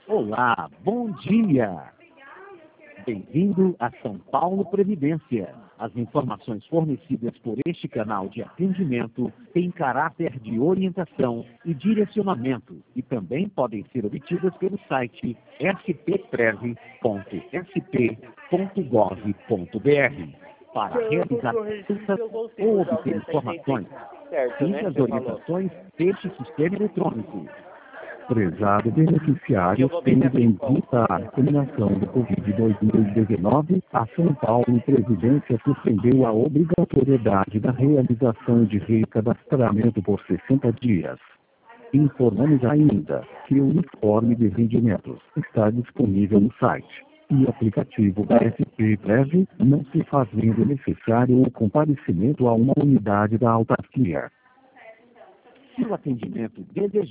Olá, bom dia! Bem-vindo a São Paulo Previdência. As informações fornecidas por este canal de atendimento têm caráter de orientação e direcionamento e também podem ser obtidas pelo site spprev.sp.gov.br. Para realizar consultas ou obter informações, siga as orientações deste sistema eletrônico. Prezado beneficiário, tendo em vista a disseminação do Covid-19, a São Paulo Previdência suspendeu a obrigatoriedade da realização de recadastramento por 60 dias. Informamos ainda que o informe de rendimentos está disponível no site e aplicativo da SP Prev, não se fazendo necessário o comparecimento a uma unidade da autarquia. Se o atendimento desejar